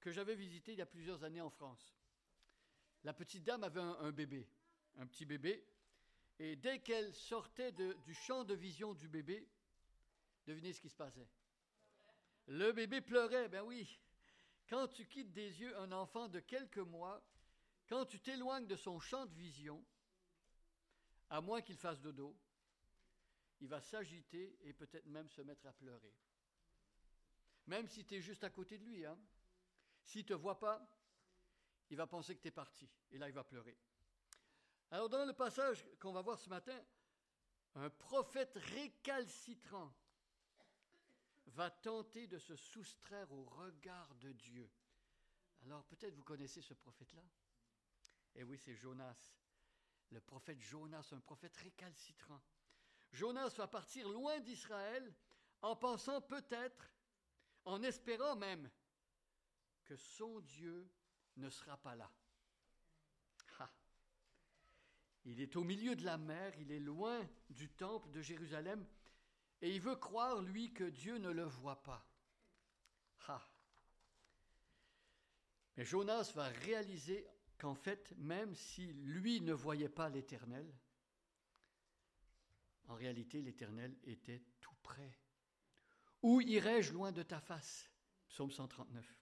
que j'avais visité il y a plusieurs années en France. La petite dame avait un bébé, un petit bébé, et dès qu'elle sortait du champ de vision du bébé, devinez ce qui se passait. Le bébé pleurait, ben oui. Quand tu quittes des yeux un enfant de quelques mois, quand tu t'éloignes de son champ de vision, à moins qu'il fasse dodo, il va s'agiter et peut-être même se mettre à pleurer. Même si tu es juste à côté de lui, hein. S'il ne te voit pas, il va penser que tu es parti. Et là, il va pleurer. Alors, dans le passage qu'on va voir ce matin, un prophète récalcitrant va tenter de se soustraire au regard de Dieu. Alors, peut-être vous connaissez ce prophète-là. Eh oui, c'est Jonas. Le prophète Jonas, un prophète récalcitrant. Jonas va partir loin d'Israël en pensant peut-être, en espérant même, que son Dieu ne sera pas là. Ah. Il est au milieu de la mer, il est loin du temple de Jérusalem, et il veut croire, lui, que Dieu ne le voit pas. Ah. Mais Jonas va réaliser qu'en fait, même si lui ne voyait pas l'Éternel, en réalité, l'Éternel était tout près. Où irai-je loin de ta face? Psaume 139.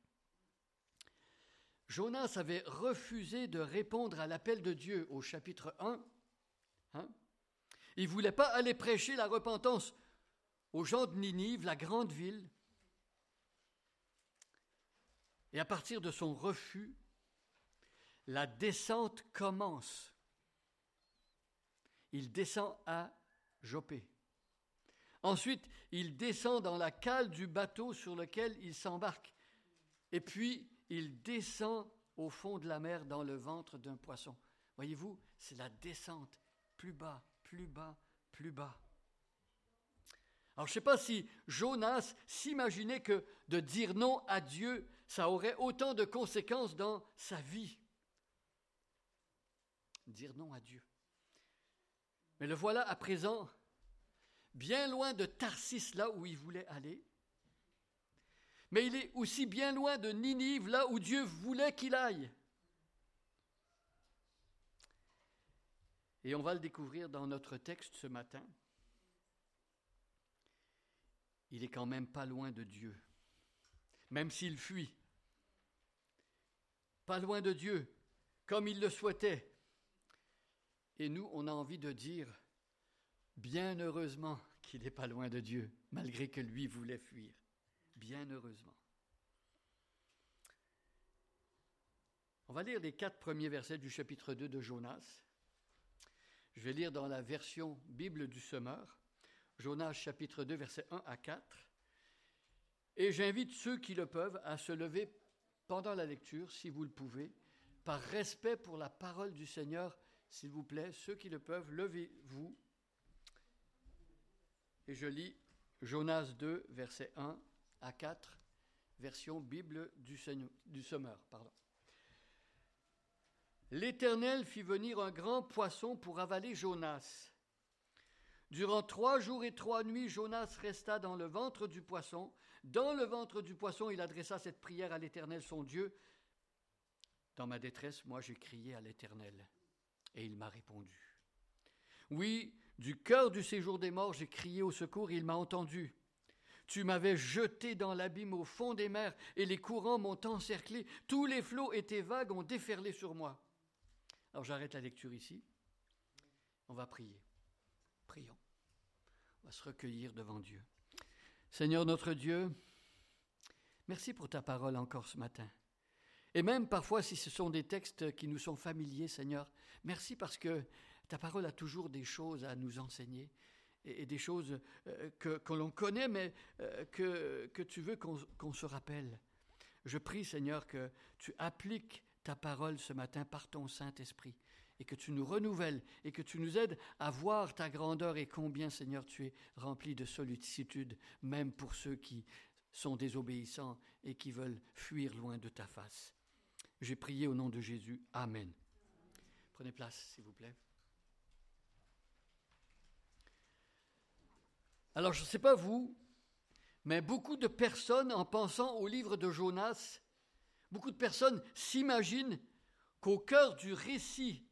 Jonas avait refusé de répondre à l'appel de Dieu au chapitre 1. Il ne voulait pas aller prêcher la repentance aux gens de Ninive, la grande ville. Et à partir de son refus, la descente commence. Il descend à Joppé. Ensuite, il descend dans la cale du bateau sur lequel il s'embarque. Et puis, il descend au fond de la mer dans le ventre d'un poisson. Voyez-vous, c'est la descente, plus bas, plus bas, plus bas. Alors, je ne sais pas si Jonas s'imaginait que de dire non à Dieu, ça aurait autant de conséquences dans sa vie. Dire non à Dieu. Mais le voilà à présent, bien loin de Tarsis, là où il voulait aller. Mais il est aussi bien loin de Ninive, là où Dieu voulait qu'il aille. Et on va le découvrir dans notre texte ce matin. Il est quand même pas loin de Dieu, même s'il fuit. Pas loin de Dieu, comme il le souhaitait. Et nous, on a envie de dire, bien heureusement qu'il n'est pas loin de Dieu, malgré que lui voulait fuir. Bien heureusement. On va lire les 4 premiers versets du chapitre 2 de Jonas. Je vais lire dans la version Bible du Semeur, Jonas chapitre 2, versets 1 à 4. Et j'invite ceux qui le peuvent à se lever pendant la lecture, si vous le pouvez, par respect pour la parole du Seigneur, s'il vous plaît, ceux qui le peuvent, levez-vous. Et je lis Jonas 2, versets 1 à 4, version Bible du Semeur. L'Éternel fit venir un grand poisson pour avaler Jonas. Durant 3 jours et 3 nuits, Jonas resta dans le ventre du poisson. Dans le ventre du poisson, il adressa cette prière à l'Éternel, son Dieu. Dans ma détresse, moi, j'ai crié à l'Éternel, et il m'a répondu. Oui, du cœur du séjour des morts, j'ai crié au secours, et il m'a entendu. Tu m'avais jeté dans l'abîme au fond des mers, et les courants m'ont encerclé. Tous les flots et tes vagues ont déferlé sur moi. Alors j'arrête la lecture ici. On va prier. Prions. On va se recueillir devant Dieu. Seigneur notre Dieu, merci pour ta parole encore ce matin. Et même parfois, si ce sont des textes qui nous sont familiers, Seigneur, merci parce que ta parole a toujours des choses à nous enseigner et des choses que l'on connaît, mais que tu veux qu'on se rappelle. Je prie, Seigneur, que tu appliques ta parole ce matin par ton Saint-Esprit et que tu nous renouvelles et que tu nous aides à voir ta grandeur et combien, Seigneur, tu es rempli de sollicitude, même pour ceux qui sont désobéissants et qui veulent fuir loin de ta face. J'ai prié au nom de Jésus. Amen. Prenez place, s'il vous plaît. Alors, je ne sais pas vous, mais beaucoup de personnes, en pensant au livre de Jonas, Beaucoup de personnes s'imaginent qu'au cœur du récit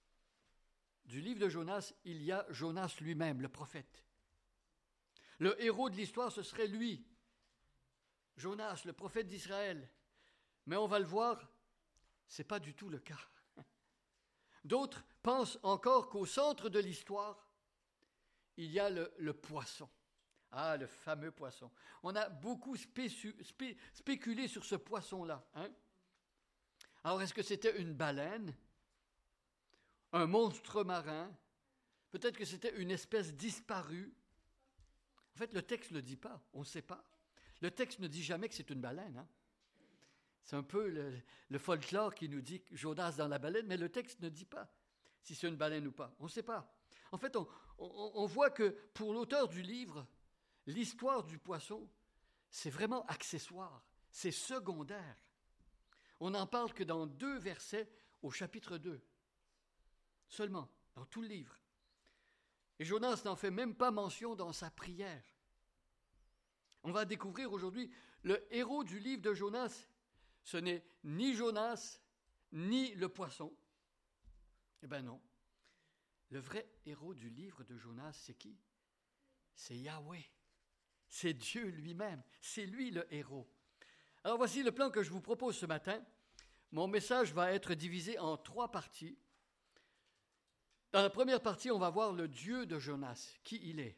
du livre de Jonas, il y a Jonas lui-même, le prophète. Le héros de l'histoire, ce serait lui, Jonas, le prophète d'Israël. Mais on va le voir, ce n'est pas du tout le cas. D'autres pensent encore qu'au centre de l'histoire, il y a le poisson. Ah, le fameux poisson. On a beaucoup spéculé sur ce poisson-là. Alors, est-ce que c'était une baleine, un monstre marin? Peut-être que c'était une espèce disparue. En fait, le texte ne le dit pas, on ne sait pas. Le texte ne dit jamais que c'est une baleine. C'est un peu le folklore qui nous dit Jonas dans la baleine, mais le texte ne dit pas si c'est une baleine ou pas. On ne sait pas. En fait, on voit que pour l'auteur du livre, l'histoire du poisson, c'est vraiment accessoire, c'est secondaire. On n'en parle que dans 2 versets au chapitre 2, seulement, dans tout le livre. Et Jonas n'en fait même pas mention dans sa prière. On va découvrir aujourd'hui le héros du livre de Jonas. Ce n'est ni Jonas, ni le poisson. Eh bien non. Le vrai héros du livre de Jonas, c'est qui? C'est Yahweh. C'est Dieu lui-même. C'est lui le héros. Alors voici le plan que je vous propose ce matin. Mon message va être divisé en 3 parties. Dans la première partie, on va voir le Dieu de Jonas, qui il est.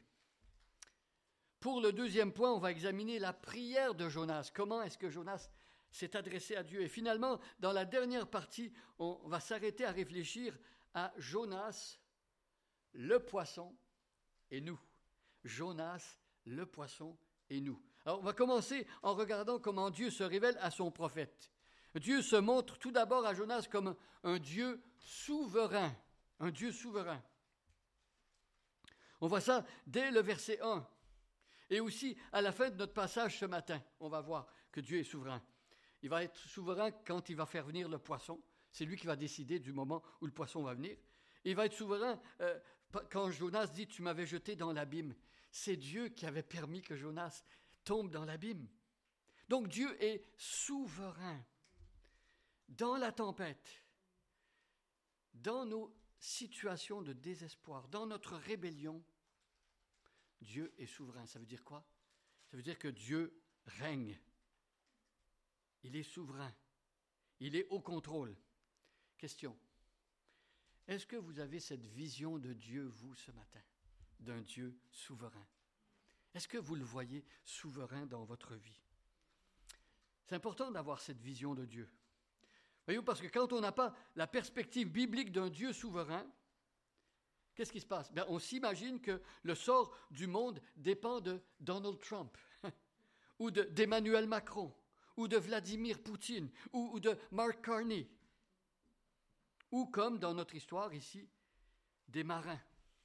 Pour le deuxième point, on va examiner la prière de Jonas. Comment est-ce que Jonas s'est adressé à Dieu? Et finalement, dans la dernière partie, on va s'arrêter à réfléchir à Jonas, le poisson et nous. Jonas, le poisson et nous. Alors, on va commencer en regardant comment Dieu se révèle à son prophète. Dieu se montre tout d'abord à Jonas comme un Dieu souverain. Un Dieu souverain. On voit ça dès le verset 1. Et aussi, à la fin de notre passage ce matin, on va voir que Dieu est souverain. Il va être souverain quand il va faire venir le poisson. C'est lui qui va décider du moment où le poisson va venir. Et il va être souverain quand Jonas dit « Tu m'avais jeté dans l'abîme ». C'est Dieu qui avait permis que Jonas tombe dans l'abîme. Donc Dieu est souverain. Dans la tempête, dans nos situations de désespoir, dans notre rébellion, Dieu est souverain. Ça veut dire quoi? Ça veut dire que Dieu règne. Il est souverain. Il est au contrôle. Question. Est-ce que vous avez cette vision de Dieu, vous, ce matin? D'un Dieu souverain? Est-ce que vous le voyez souverain dans votre vie? C'est important d'avoir cette vision de Dieu. Voyez-vous, parce que quand on n'a pas la perspective biblique d'un Dieu souverain, qu'est-ce qui se passe? Bien, on s'imagine que le sort du monde dépend de Donald Trump, ou d'Emmanuel Macron, ou de Vladimir Poutine, ou de Mark Carney, ou comme dans notre histoire ici, des marins.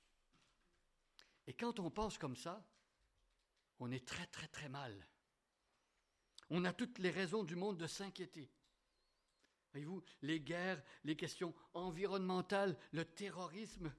Et quand on pense comme ça, on est très très très mal. On a toutes les raisons du monde de s'inquiéter. Voyez-vous, les guerres, les questions environnementales, le terrorisme,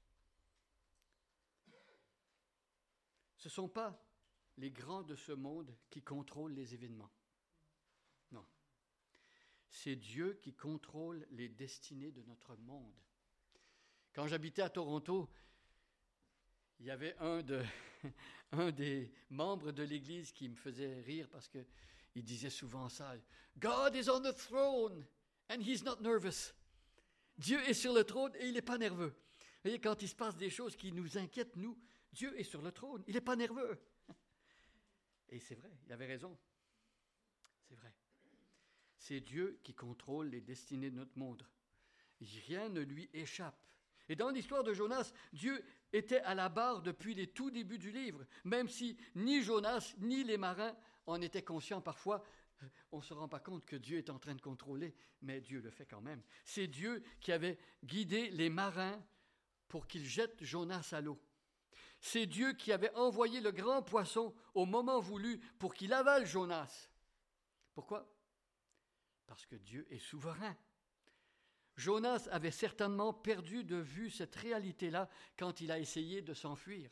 ce ne sont pas les grands de ce monde qui contrôlent les événements. Non. C'est Dieu qui contrôle les destinées de notre monde. Quand j'habitais à Toronto, il y avait un des membres de l'Église qui me faisait rire parce qu'il disait souvent ça. « God is on the throne and he's not nervous. » Dieu est sur le trône et il n'est pas nerveux. Vous voyez, quand il se passe des choses qui nous inquiètent, nous, Dieu est sur le trône, il n'est pas nerveux. Et c'est vrai, il avait raison. C'est vrai. C'est Dieu qui contrôle les destinées de notre monde. Rien ne lui échappe. Et dans l'histoire de Jonas, Dieu était à la barre depuis les tout débuts du livre, même si ni Jonas ni les marins en étaient conscients parfois. On ne se rend pas compte que Dieu est en train de contrôler, mais Dieu le fait quand même. C'est Dieu qui avait guidé les marins pour qu'ils jettent Jonas à l'eau. C'est Dieu qui avait envoyé le grand poisson au moment voulu pour qu'il avale Jonas. Pourquoi? Parce que Dieu est souverain. Jonas avait certainement perdu de vue cette réalité-là quand il a essayé de s'enfuir.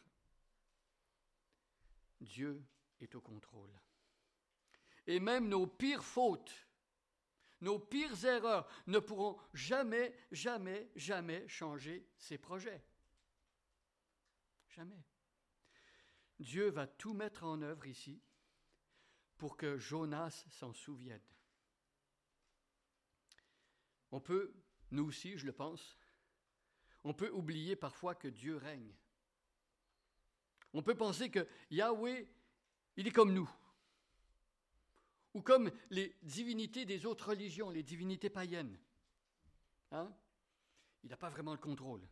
Dieu est au contrôle. Et même nos pires fautes, nos pires erreurs ne pourront jamais, jamais, jamais changer ses projets. Jamais. Dieu va tout mettre en œuvre ici pour que Jonas s'en souvienne. On peut, nous aussi, je le pense, on peut oublier parfois que Dieu règne. On peut penser que Yahweh, il est comme nous, ou comme les divinités des autres religions, les divinités païennes. Hein? Il n'a pas vraiment le contrôle.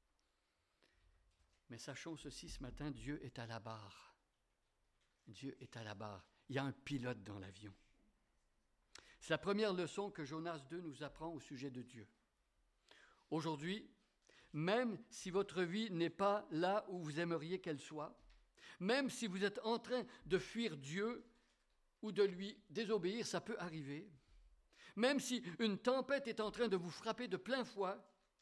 Mais sachons ceci ce matin, Dieu est à la barre. Dieu est à la barre. Il y a un pilote dans l'avion. C'est la première leçon que Jonas 2 nous apprend au sujet de Dieu. Aujourd'hui, même si votre vie n'est pas là où vous aimeriez qu'elle soit, même si vous êtes en train de fuir Dieu ou de lui désobéir, ça peut arriver. Même si une tempête est en train de vous frapper de plein fouet,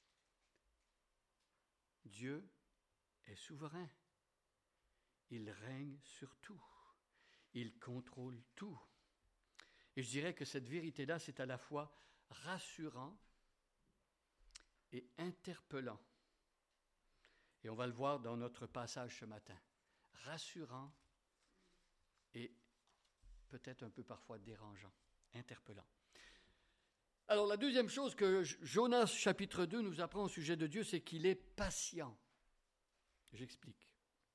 Dieu est souverain. Il règne sur tout. Il contrôle tout. Et je dirais que cette vérité-là, c'est à la fois rassurant et interpellant. Et on va le voir dans notre passage ce matin. Rassurant et peut-être un peu parfois dérangeant, interpellant. Alors la deuxième chose que Jonas chapitre 2 nous apprend au sujet de Dieu, c'est qu'il est patient. J'explique.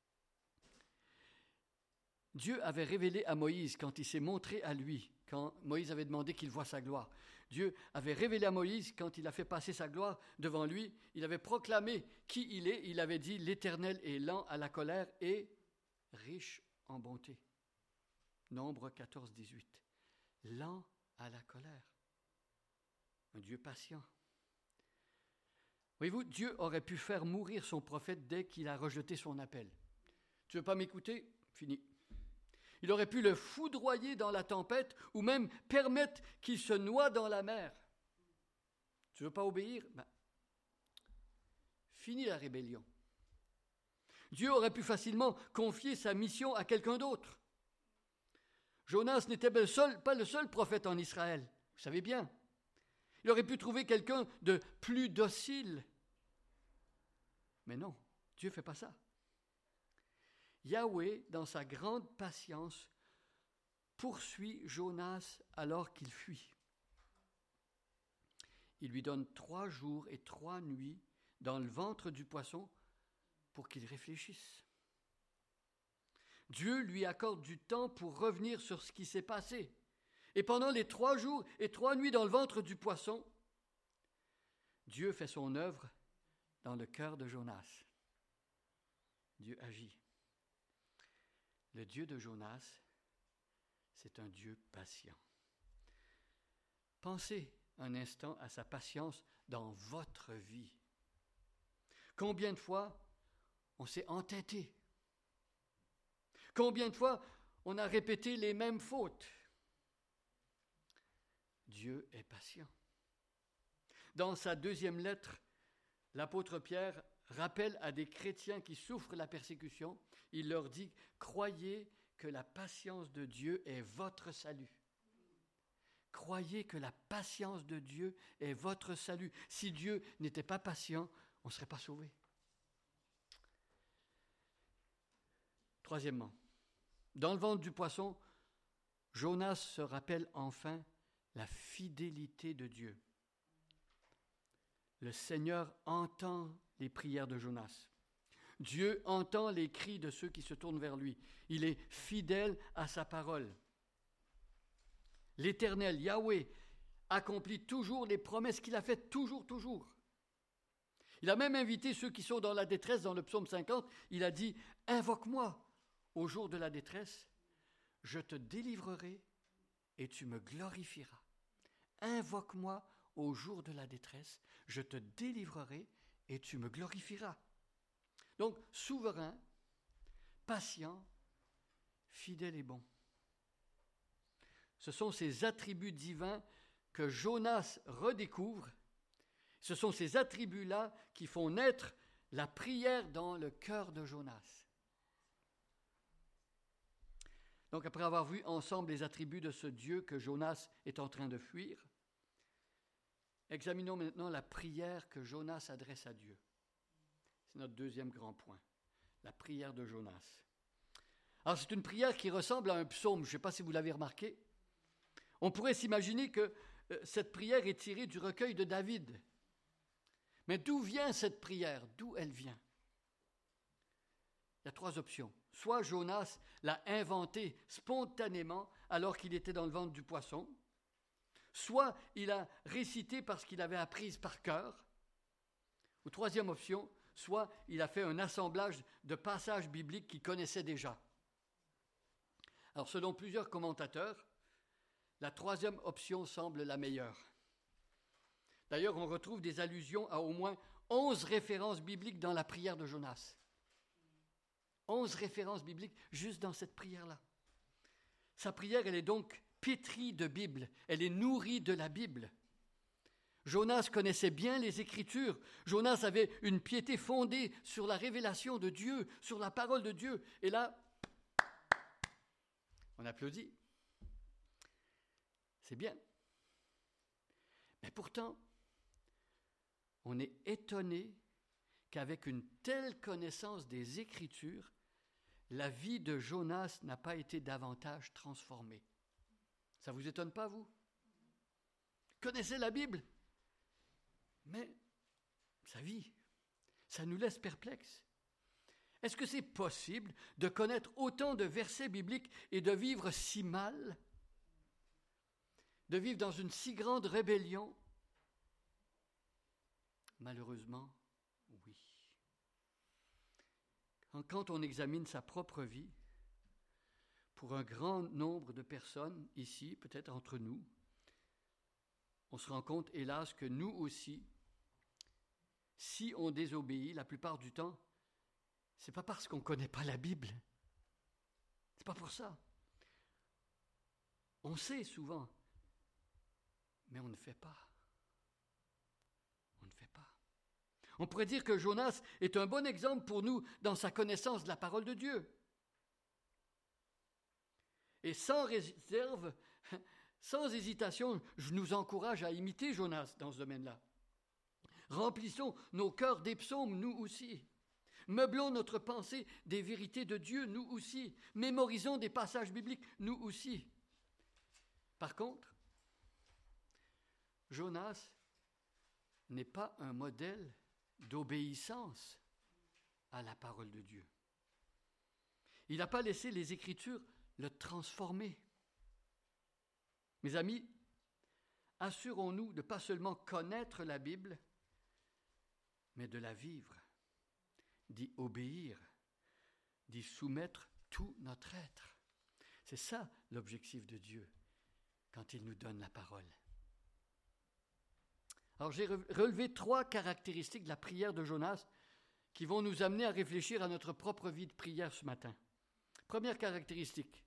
Dieu avait révélé à Moïse, quand il s'est montré à lui, quand Moïse avait demandé qu'il voie sa gloire, Dieu avait révélé à Moïse, quand il a fait passer sa gloire devant lui, il avait proclamé qui il est, il avait dit « L'Éternel est lent à la colère et riche en bonté ». Nombre 14, 18. Lent à la colère. Un Dieu patient. Voyez-vous, Dieu aurait pu faire mourir son prophète dès qu'il a rejeté son appel. Tu ne veux pas m'écouter? Fini. Il aurait pu le foudroyer dans la tempête ou même permettre qu'il se noie dans la mer. Tu ne veux pas obéir? Fini la rébellion. Dieu aurait pu facilement confier sa mission à quelqu'un d'autre. Jonas n'était pas le seul prophète en Israël, vous savez bien. Il aurait pu trouver quelqu'un de plus docile. Mais non, Dieu ne fait pas ça. Yahweh, dans sa grande patience, poursuit Jonas alors qu'il fuit. Il lui donne 3 jours et 3 nuits dans le ventre du poisson pour qu'il réfléchisse. Dieu lui accorde du temps pour revenir sur ce qui s'est passé. Et pendant les 3 jours et 3 nuits dans le ventre du poisson, Dieu fait son œuvre dans le cœur de Jonas. Dieu agit. Le Dieu de Jonas, c'est un Dieu patient. Pensez un instant à sa patience dans votre vie. Combien de fois on s'est entêté? Combien de fois on a répété les mêmes fautes? Dieu est patient. Dans sa 2e lettre, l'apôtre Pierre rappelle à des chrétiens qui souffrent la persécution, il leur dit « Croyez que la patience de Dieu est votre salut. » Croyez que la patience de Dieu est votre salut. Si Dieu n'était pas patient, on ne serait pas sauvé. Troisièmement, dans le ventre du poisson, Jonas se rappelle enfin la fidélité de Dieu. Le Seigneur entend les prières de Jonas. Dieu entend les cris de ceux qui se tournent vers lui. Il est fidèle à sa parole. L'Éternel, Yahweh, accomplit toujours les promesses qu'il a faites, toujours. Il a même invité ceux qui sont dans la détresse, dans le psaume 50, il a dit « Invoque-moi au jour de la détresse, je te délivrerai et tu me glorifieras. Invoque-moi au jour de la détresse, je te délivrerai et tu me glorifieras. » Donc, souverain, patient, fidèle et bon. Ce sont ces attributs divins que Jonas redécouvre. Ce sont ces attributs-là qui font naître la prière dans le cœur de Jonas. Donc, après avoir vu ensemble les attributs de ce Dieu que Jonas est en train de fuir, Examinons maintenant la prière que Jonas adresse à Dieu. C'est notre deuxième grand point, la prière de Jonas. Alors c'est une prière qui ressemble à un psaume, je ne sais pas si vous l'avez remarqué. On pourrait s'imaginer que cette prière est tirée du recueil de David. Mais d'où vient cette prière? D'où elle vient? Il y a trois options. Soit Jonas l'a inventée spontanément alors qu'il était dans le ventre du poisson, soit il a récité parce qu'il avait apprise par cœur, ou troisième option, soit il a fait un assemblage de passages bibliques qu'il connaissait déjà. Alors selon plusieurs commentateurs, la troisième option semble la meilleure. D'ailleurs, on retrouve des allusions à au moins 11 références bibliques dans la prière de Jonas. 11 références bibliques juste dans cette prière-là. Sa prière, elle est donc pétrie de Bible, elle est nourrie de la Bible. Jonas connaissait bien les Écritures. Jonas avait une piété fondée sur la révélation de Dieu, sur la parole de Dieu. Et là, on applaudit. C'est bien. Mais pourtant, on est étonné qu'avec une telle connaissance des Écritures, la vie de Jonas n'a pas été davantage transformée. Ça ne vous étonne pas, vous? Connaissez la Bible? Mais sa vie, ça nous laisse perplexes. Est-ce que c'est possible de connaître autant de versets bibliques et de vivre si mal? De vivre dans une si grande rébellion? Malheureusement, oui. Quand on examine sa propre vie, pour un grand nombre de personnes ici, peut-être entre nous, on se rend compte, hélas, que nous aussi, si on désobéit, la plupart du temps, c'est pas parce qu'on ne connaît pas la Bible. C'est pas pour ça. On sait souvent, mais on ne fait pas. On ne fait pas. On pourrait dire que Jonas est un bon exemple pour nous dans sa connaissance de la parole de Dieu. Et sans réserve, sans hésitation, je nous encourage à imiter Jonas dans ce domaine-là. Remplissons nos cœurs des psaumes, nous aussi. Meublons notre pensée des vérités de Dieu, nous aussi. Mémorisons des passages bibliques, nous aussi. Par contre, Jonas n'est pas un modèle d'obéissance à la parole de Dieu. Il n'a pas laissé les Écritures le transformer. Mes amis, assurons-nous de ne pas seulement connaître la Bible, mais de la vivre, d'y obéir, d'y soumettre tout notre être. C'est ça l'objectif de Dieu quand il nous donne la parole. Alors j'ai relevé 3 caractéristiques de la prière de Jonas qui vont nous amener à réfléchir à notre propre vie de prière ce matin. Première caractéristique,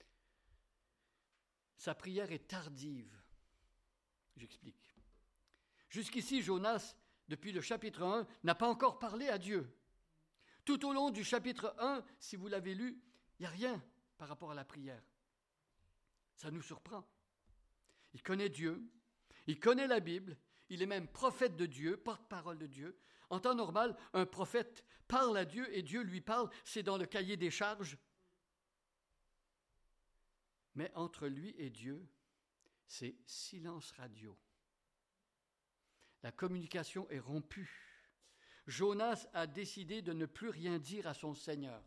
sa prière est tardive. J'explique. Jusqu'ici, Jonas, depuis le chapitre 1, n'a pas encore parlé à Dieu. Tout au long du chapitre 1, si vous l'avez lu, il n'y a rien par rapport à la prière. Ça nous surprend. Il connaît Dieu, il connaît la Bible, il est même prophète de Dieu, porte-parole de Dieu. En temps normal, un prophète parle à Dieu et Dieu lui parle, c'est dans le cahier des charges. Mais entre lui et Dieu, c'est silence radio. La communication est rompue. Jonas a décidé de ne plus rien dire à son Seigneur.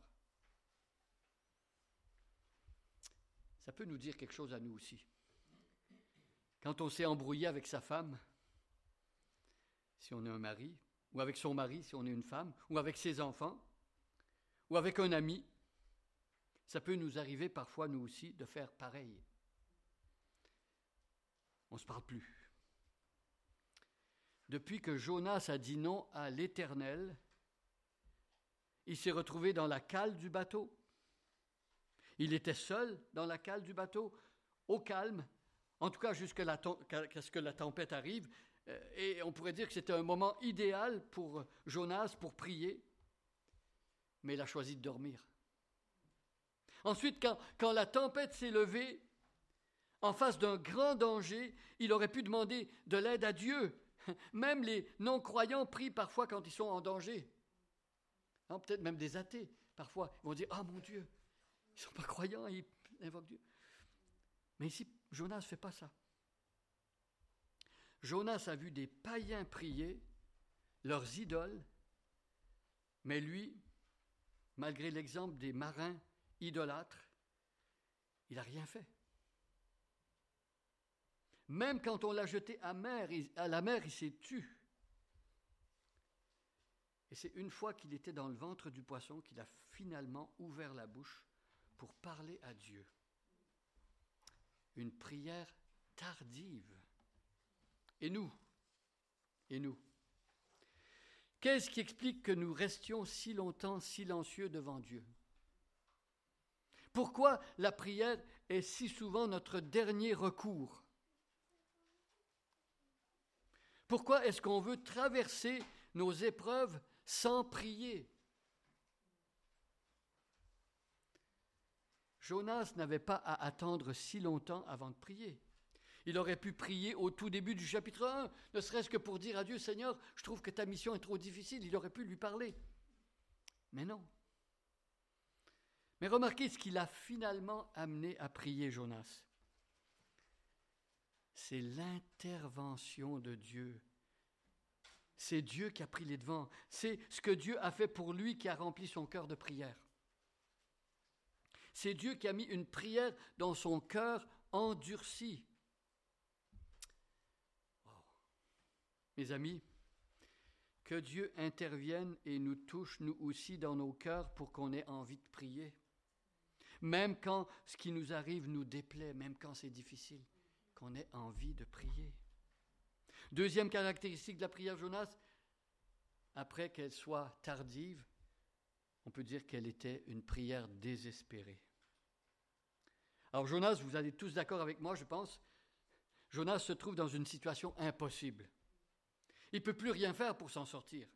Ça peut nous dire quelque chose à nous aussi. Quand on s'est embrouillé avec sa femme, si on est un mari, ou avec son mari, si on est une femme, ou avec ses enfants, ou avec un ami, ça peut nous arriver parfois, nous aussi, de faire pareil. On ne se parle plus. Depuis que Jonas a dit non à l'Éternel, il s'est retrouvé dans la cale du bateau. Il était seul dans la cale du bateau, au calme, en tout cas jusqu'à ce que la tempête arrive. Et on pourrait dire que c'était un moment idéal pour Jonas pour prier, mais il a choisi de dormir. Ensuite, quand la tempête s'est levée, en face d'un grand danger, il aurait pu demander de l'aide à Dieu, Même les non-croyants prient parfois quand ils sont en danger. Hein, peut-être même des athées, parfois, ils vont dire « Ah, mon Dieu !» Ils ne sont pas croyants, ils invoquent Dieu. Mais ici, Jonas ne fait pas ça. Jonas a vu des païens prier, leurs idoles, mais lui, malgré l'exemple des marins idolâtres, il n'a rien fait. Même quand on l'a jeté à la mer, il s'est tu. Et c'est une fois qu'il était dans le ventre du poisson qu'il a finalement ouvert la bouche pour parler à Dieu. Une prière tardive. Et nous? Qu'est-ce qui explique que nous restions si longtemps silencieux devant Dieu? Pourquoi la prière est si souvent notre dernier recours? Pourquoi est-ce qu'on veut traverser nos épreuves sans prier? Jonas n'avait pas à attendre si longtemps avant de prier. Il aurait pu prier au tout début du chapitre 1, ne serait-ce que pour dire à Dieu, « Seigneur, je trouve que ta mission est trop difficile. » Il aurait pu lui parler. Mais non. Mais remarquez ce qu'il a finalement amené à prier Jonas. C'est l'intervention de Dieu. C'est Dieu qui a pris les devants. C'est ce que Dieu a fait pour lui qui a rempli son cœur de prière. C'est Dieu qui a mis une prière dans son cœur endurci. Oh. Mes amis, que Dieu intervienne et nous touche, nous aussi, dans nos cœurs pour qu'on ait envie de prier. Même quand ce qui nous arrive nous déplaît, même quand c'est difficile, qu'on ait envie de prier. Deuxième caractéristique de la prière Jonas, après qu'elle soit tardive, on peut dire qu'elle était une prière désespérée. Alors Jonas, vous allez tous d'accord avec moi, je pense, Jonas se trouve dans une situation impossible. Il ne peut plus rien faire pour s'en sortir.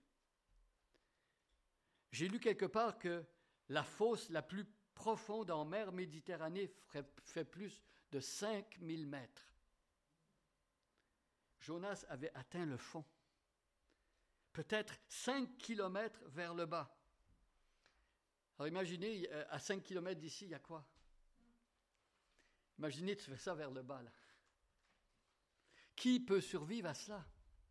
J'ai lu quelque part que la fosse la plus profonde en mer Méditerranée fait plus de 5000 mètres. Jonas avait atteint le fond. Peut-être 5 kilomètres vers le bas. Alors imaginez, à 5 kilomètres d'ici, il y a quoi? Imaginez, tu fais ça vers le bas, là. Qui peut survivre à cela?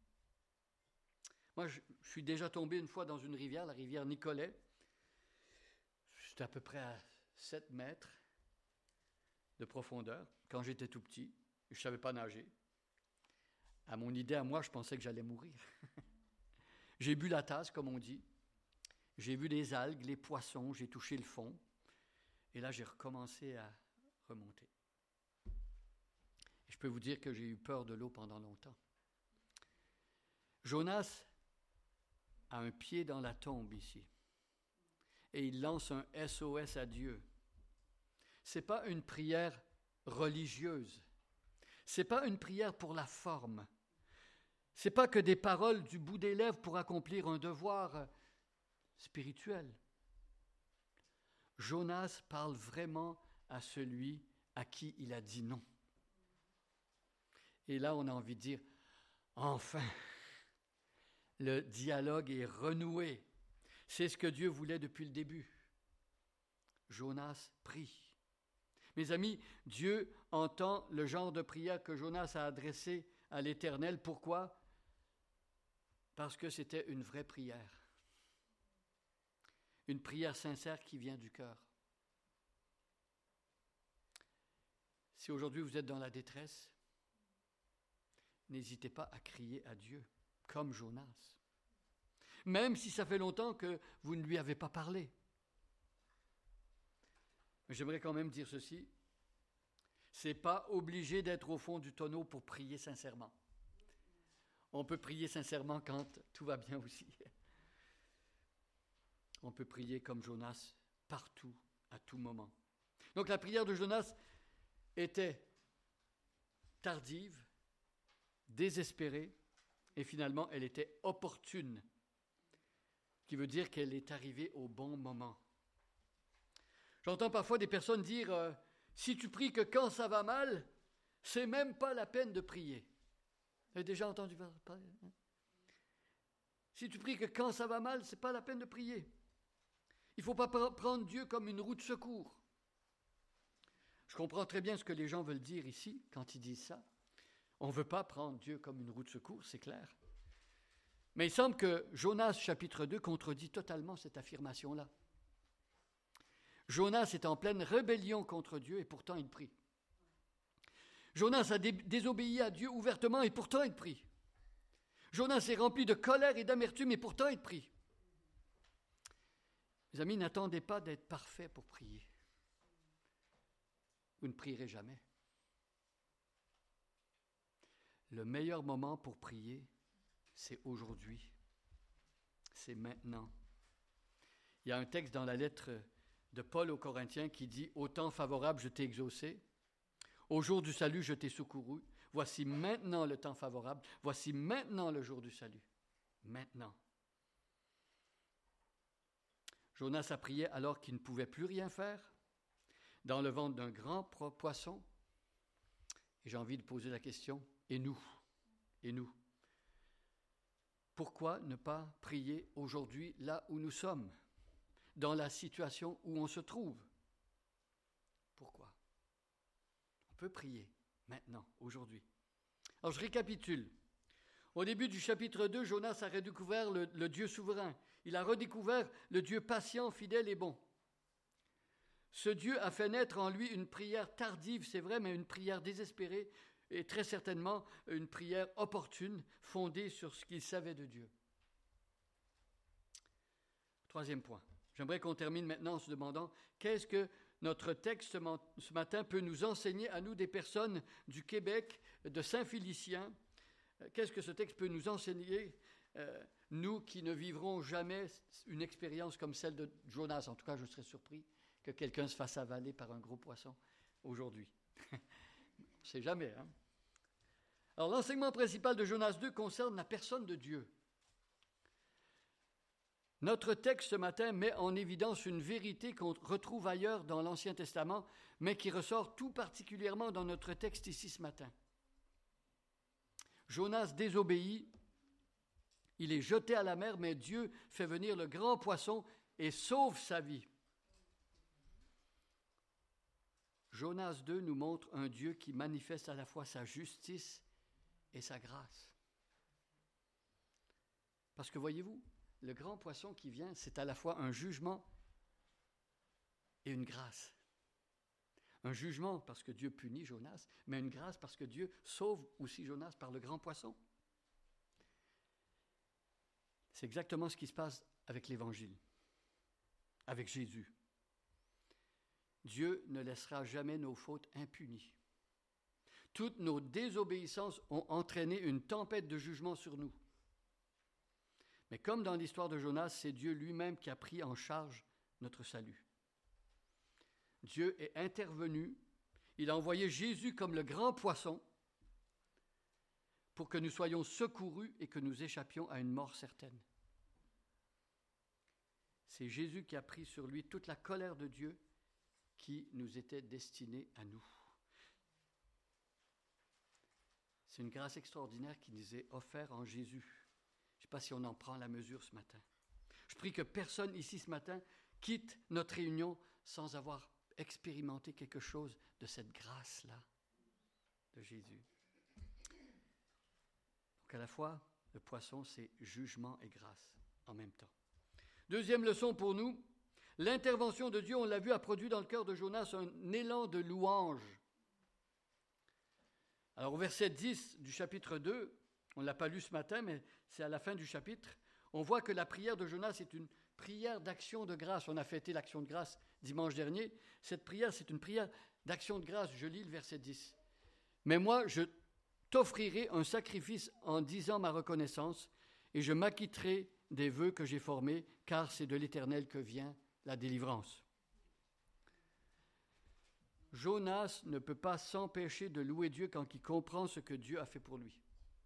Moi, je suis déjà tombé une fois dans une rivière, la rivière Nicolet. J'étais à peu près à 7 mètres de profondeur, quand j'étais tout petit. Je ne savais pas nager. À mon idée, à moi, je pensais que j'allais mourir. J'ai bu la tasse, comme on dit. J'ai vu les algues, les poissons, j'ai touché le fond. Et là, j'ai recommencé à remonter. Et je peux vous dire que j'ai eu peur de l'eau pendant longtemps. Jonas a un pied dans la tombe ici. Et il lance un SOS à Dieu. Ce n'est pas une prière religieuse. Ce n'est pas une prière pour la forme. Ce n'est pas que des paroles du bout des lèvres pour accomplir un devoir spirituel. Jonas parle vraiment à celui à qui il a dit non. Et là, on a envie de dire, enfin, le dialogue est renoué. C'est ce que Dieu voulait depuis le début. Jonas prie. Mes amis, Dieu entend le genre de prière que Jonas a adressée à l'Éternel. Pourquoi? Parce que c'était une vraie prière. Une prière sincère qui vient du cœur. Si aujourd'hui vous êtes dans la détresse, n'hésitez pas à crier à Dieu, comme Jonas. Même si ça fait longtemps que vous ne lui avez pas parlé. Mais j'aimerais quand même dire ceci. Ce n'est pas obligé d'être au fond du tonneau pour prier sincèrement. On peut prier sincèrement quand tout va bien aussi. On peut prier comme Jonas partout, à tout moment. Donc la prière de Jonas était tardive, désespérée, et finalement elle était opportune, qui veut dire qu'elle est arrivée au bon moment. J'entends parfois des personnes dire si tu pries que quand ça va mal, c'est même pas la peine de prier. Vous avez déjà entendu parler? Si tu pries que quand ça va mal, ce n'est pas la peine de prier. Il ne faut pas prendre Dieu comme une roue de secours. Je comprends très bien ce que les gens veulent dire ici quand ils disent ça. On ne veut pas prendre Dieu comme une roue de secours, c'est clair. Mais il semble que Jonas chapitre 2 contredit totalement cette affirmation-là. Jonas est en pleine rébellion contre Dieu et pourtant il prie. Jonas a désobéi à Dieu ouvertement et pourtant il prie. Jonas est rempli de colère et d'amertume et pourtant il prie. Mes amis, n'attendez pas d'être parfait pour prier. Vous ne prierez jamais. Le meilleur moment pour prier, c'est aujourd'hui. C'est maintenant. Il y a un texte dans la lettre de Paul aux Corinthiens qui dit « Au temps favorable, je t'ai exaucé. Au jour du salut, je t'ai secouru. Voici maintenant le temps favorable. Voici maintenant le jour du salut. » Maintenant. Jonas a prié alors qu'il ne pouvait plus rien faire, dans le ventre d'un grand poisson. Et j'ai envie de poser la question, et nous? Et nous? Pourquoi ne pas prier aujourd'hui là où nous sommes, dans la situation où on se trouve? Pourquoi? On peut prier maintenant, aujourd'hui. Alors je récapitule. Au début du chapitre 2, Jonas a redécouvert le Dieu souverain. Il a redécouvert le Dieu patient, fidèle et bon. Ce Dieu a fait naître en lui une prière tardive, c'est vrai, mais une prière désespérée et très certainement une prière opportune, fondée sur ce qu'il savait de Dieu. Troisième point. J'aimerais qu'on termine maintenant en se demandant qu'est-ce que notre texte ce matin peut nous enseigner à nous, des personnes du Québec, de Saint-Félicien. Qu'est-ce que ce texte peut nous enseigner, nous qui ne vivrons jamais une expérience comme celle de Jonas? En tout cas, je serais surpris que quelqu'un se fasse avaler par un gros poisson aujourd'hui. On ne sait jamais. Hein? Alors, l'enseignement principal de Jonas 2 concerne la personne de Dieu. Notre texte ce matin met en évidence une vérité qu'on retrouve ailleurs dans l'Ancien Testament, mais qui ressort tout particulièrement dans notre texte ici ce matin. Jonas désobéit, il est jeté à la mer, mais Dieu fait venir le grand poisson et sauve sa vie. Jonas 2 nous montre un Dieu qui manifeste à la fois sa justice et sa grâce. Parce que voyez-vous, le grand poisson qui vient, c'est à la fois un jugement et une grâce. Un jugement parce que Dieu punit Jonas, mais une grâce parce que Dieu sauve aussi Jonas par le grand poisson. C'est exactement ce qui se passe avec l'Évangile, avec Jésus. Dieu ne laissera jamais nos fautes impunies. Toutes nos désobéissances ont entraîné une tempête de jugement sur nous. Mais comme dans l'histoire de Jonas, c'est Dieu lui-même qui a pris en charge notre salut. Dieu est intervenu, il a envoyé Jésus comme le grand poisson pour que nous soyons secourus et que nous échappions à une mort certaine. C'est Jésus qui a pris sur lui toute la colère de Dieu qui nous était destinée à nous. C'est une grâce extraordinaire qui nous est offerte en Jésus. Je ne sais pas si on en prend la mesure ce matin. Je prie que personne ici ce matin quitte notre réunion sans avoir expérimenté quelque chose de cette grâce-là de Jésus. Donc à la fois, le poisson, c'est jugement et grâce en même temps. Deuxième leçon pour nous, l'intervention de Dieu, on l'a vu, a produit dans le cœur de Jonas un élan de louange. Alors au verset 10 du chapitre 2, on ne l'a pas lu ce matin, mais c'est à la fin du chapitre, on voit que la prière de Jonas est une prière d'action de grâce. On a fêté l'action de grâce dimanche dernier. Cette prière, c'est une prière d'action de grâce. Je lis le verset 10. « Mais moi, je t'offrirai un sacrifice en disant ma reconnaissance, et je m'acquitterai des vœux que j'ai formés, car c'est de l'Éternel que vient la délivrance. » Jonas ne peut pas s'empêcher de louer Dieu quand il comprend ce que Dieu a fait pour lui.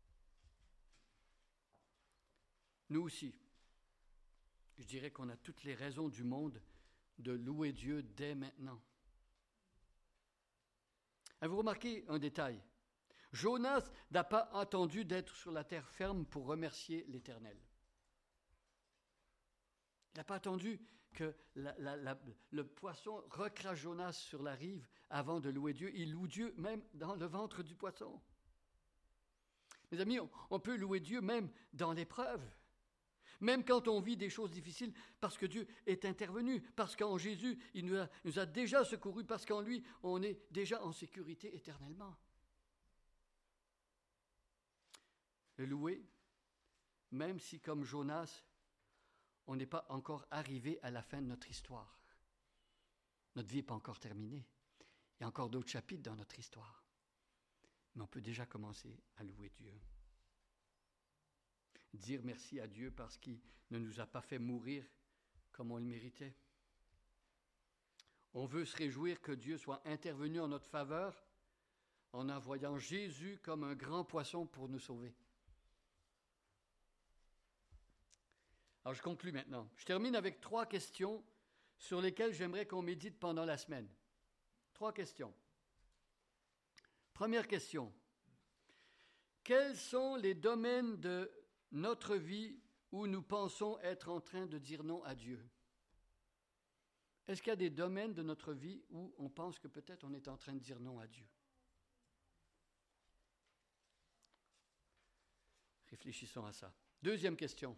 Nous aussi, je dirais qu'on a toutes les raisons du monde de louer Dieu dès maintenant. Avez-vous remarqué un détail? Jonas n'a pas attendu d'être sur la terre ferme pour remercier l'Éternel. Il n'a pas attendu que le poisson recrache Jonas sur la rive avant de louer Dieu. Il loue Dieu même dans le ventre du poisson. Mes amis, on peut louer Dieu même dans l'épreuve. Même quand on vit des choses difficiles, parce que Dieu est intervenu, parce qu'en Jésus, il nous a déjà secourus, parce qu'en lui, on est déjà en sécurité éternellement. Le louer, même si comme Jonas, on n'est pas encore arrivé à la fin de notre histoire. Notre vie n'est pas encore terminée. Il y a encore d'autres chapitres dans notre histoire. Mais on peut déjà commencer à louer Dieu. Dire merci à Dieu parce qu'il ne nous a pas fait mourir comme on le méritait. On veut se réjouir que Dieu soit intervenu en notre faveur en envoyant Jésus comme un grand poisson pour nous sauver. Alors je conclus maintenant. Je termine avec 3 questions sur lesquelles j'aimerais qu'on médite pendant la semaine. 3 questions. Première question. Quels sont les domaines de notre vie où nous pensons être en train de dire non à Dieu? Est-ce qu'il y a des domaines de notre vie où on pense que peut-être on est en train de dire non à Dieu? Réfléchissons à ça. Deuxième question.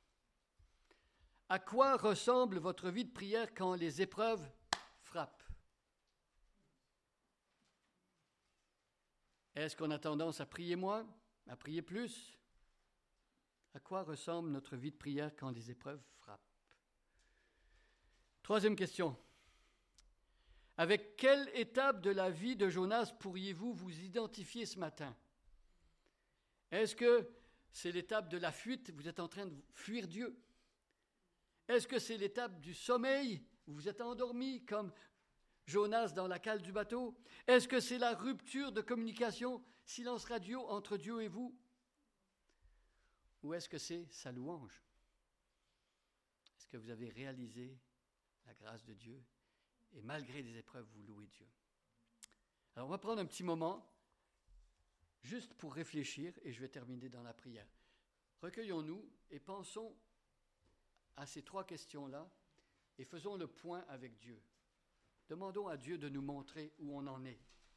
À quoi ressemble votre vie de prière quand les épreuves frappent? Est-ce qu'on a tendance à prier moins, à prier plus? À quoi ressemble notre vie de prière quand les épreuves frappent? Troisième question. Avec quelle étape de la vie de Jonas pourriez-vous vous identifier ce matin? Est-ce que c'est l'étape de la fuite, vous êtes en train de fuir Dieu? Est-ce que c'est l'étape du sommeil, où vous êtes endormi comme Jonas dans la cale du bateau? Est-ce que c'est la rupture de communication, silence radio entre Dieu et vous? Ou est-ce que c'est sa louange? Est-ce que vous avez réalisé la grâce de Dieu et malgré les épreuves, vous louez Dieu? Alors on va prendre un petit moment juste pour réfléchir et je vais terminer dans la prière. Recueillons-nous et pensons à ces 3 questions-là et faisons le point avec Dieu. Demandons à Dieu de nous montrer où on en est.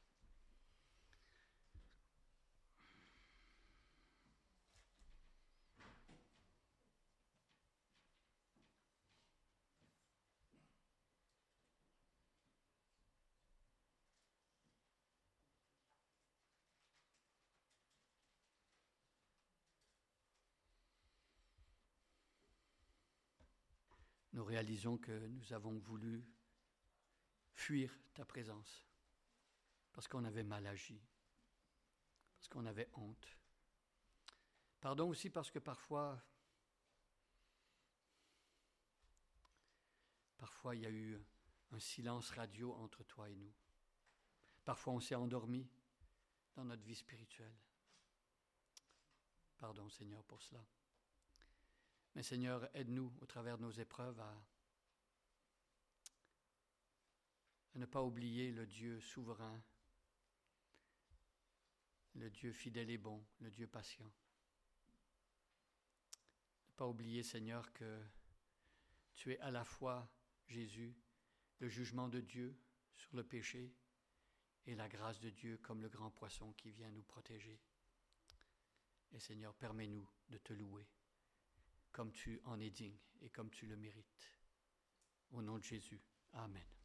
Nous réalisons que nous avons voulu fuir ta présence parce qu'on avait mal agi, parce qu'on avait honte. Pardon aussi parce que parfois il y a eu un silence radio entre toi et nous. Parfois on s'est endormi dans notre vie spirituelle. Pardon Seigneur pour cela. Mais Seigneur, aide-nous au travers de nos épreuves à ne pas oublier le Dieu souverain, le Dieu fidèle et bon, le Dieu patient. Ne pas oublier, Seigneur, que tu es à la fois, Jésus, le jugement de Dieu sur le péché et la grâce de Dieu comme le grand poisson qui vient nous protéger. Et Seigneur, permets-nous de te louer comme tu en es digne et comme tu le mérites. Au nom de Jésus. Amen.